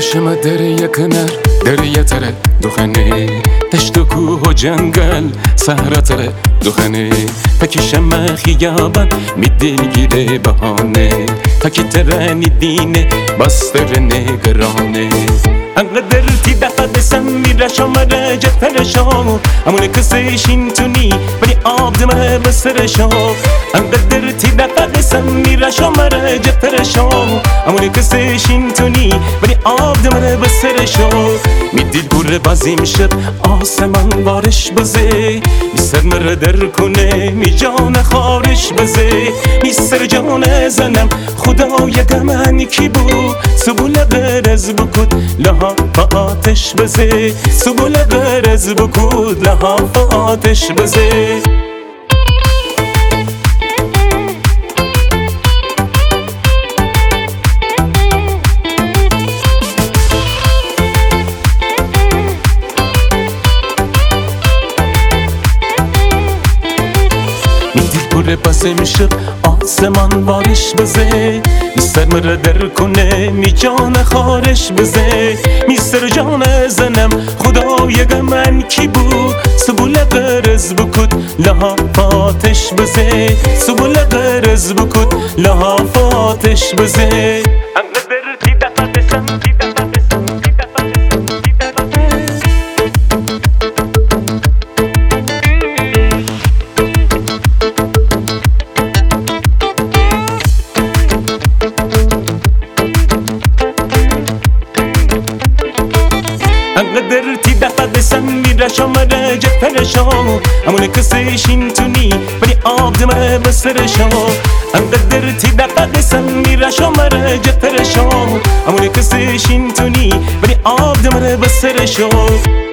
شما دریه کنار دریه تره دخنه تشت و کوه و جنگل صحرا تره دخنه تکی شما خیابان می دلگیره بهانه تکی ترانی دینه بستر نگرانه انقدر تی دفع دسم میره شما رجت پرشو همون کسیشین تونی ولی آب دمه بسرشو انقدر تی دفع دسم میره شما رجت پرشو همون کسیشین تونی ولی آب دمه بسرشو میدید گوره بازیم شد آسمان بارش بزه می سر مره در کنه می جان خارش بزه می سر جان زنم خدای گمن کی بود سبول غرز بکد لها با آتش بزه سبول غرز بکد لها با آتش بزه بازم شد آسمان بارش بزه می سر مره در کنه می جان خارش بزه می سر جان زنم خدای من کی بود سبول غرز بکد لها فاتش بزه سبول غرز بکد لها فاتش بزه انقدر تی دفع دسم میره شما رجت پرشو همون کسیشین تونی ولی آب دمه بسرشو انقدر تی دفع دسم میره شما رجت پرشو همون کسیشین تونی ولی آب دمه بسرشو